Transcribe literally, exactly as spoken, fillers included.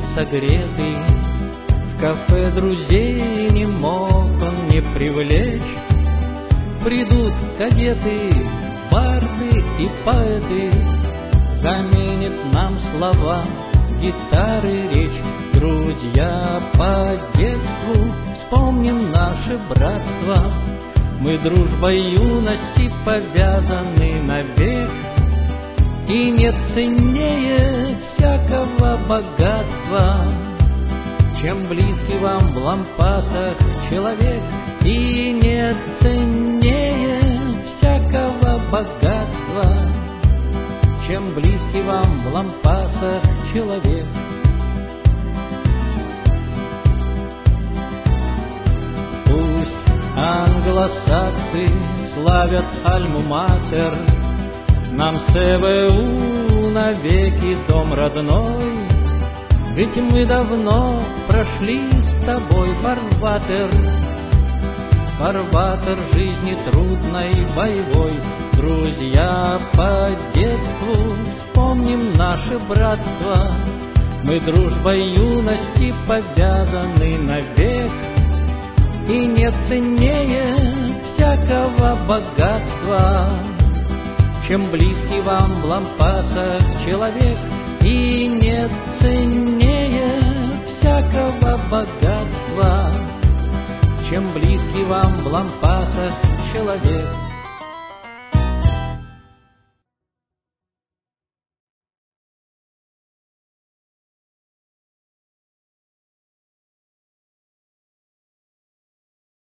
согретый, в кафе друзей не мог он не привлечь. Придут кадеты, барды и поэты, заменит нам слова, гитары, речь. Друзья по детству, вспомним наше братство. Мы дружбой юности повязаны навек, и нет ценнее всякого богатства, чем близкий вам в лампасах человек. И нет ценнее всякого богатства, чем близкий вам в лампасах человек. Пусть англосаксы славят Альму-Матер, нам СВУ навеки дом родной. Ведь мы давно прошли с тобой фарватер, фарватер жизни трудной, боевой. Друзья по детству, вспомним наше братство. Мы дружбой юности повязаны навек, и нет ценнее всякого богатства, чем близкий вам в лампасах человек. И нет ценнее всякого богатства, чем близкий вам в лампасах человек.